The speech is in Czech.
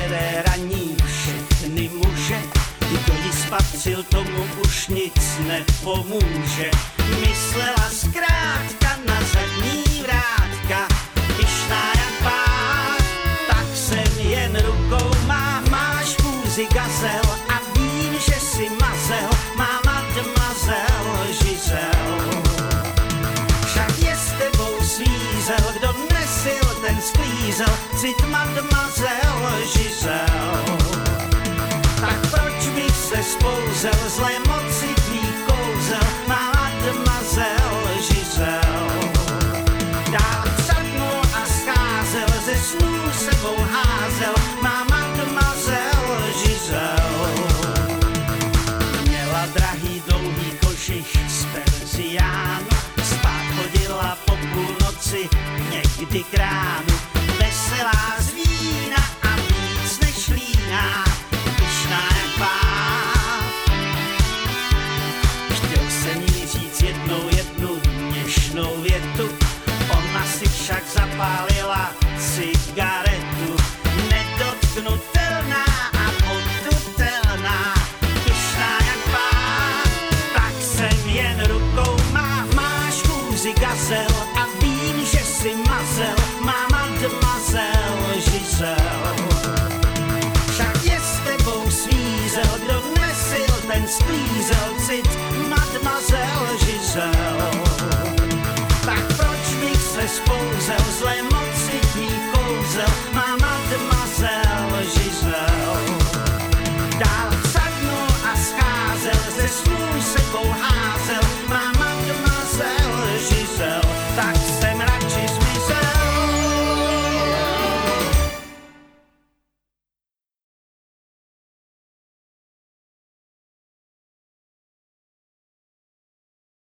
bere raní všechny muže. Kdo ji spatřil, tomu už nic nepomůže. Myslela zkrátka na zadní vrátka, pyšná jak pár, tak jsem jen rukou máš fůzi gazel a vím, že si mazel, má mademoiselle Giselle. Však je s tebou svízel, kdo nesil, ten sklízel, cit mademoiselle Giselle. Tak proč bych se spouzel, zlé moci tvých kouzel, má mademoiselle Giselle. Dál sadnul a scházel, ze snů sebou házel, má mademoiselle Giselle. Měla drahý dlouhý košich z perziánu, spát chodila po půlnoci někdy k ránu, veselá z vína a víc než líná, pyšná jak pár. Chtěl jsem jí říct jednu něžnou větu, ona si však zapálila cigaretu. Nedotknutelná a potutelná, pyšná jak pár, tak jsem jen rukou máš kůzi gazel a vím, že si mazel, má mademoiselle Giselle. Však je s tebou svízel, kdo nesil, ten sklízel, cit mademoiselle Giselle. Tak proč bych se spouzel, zlé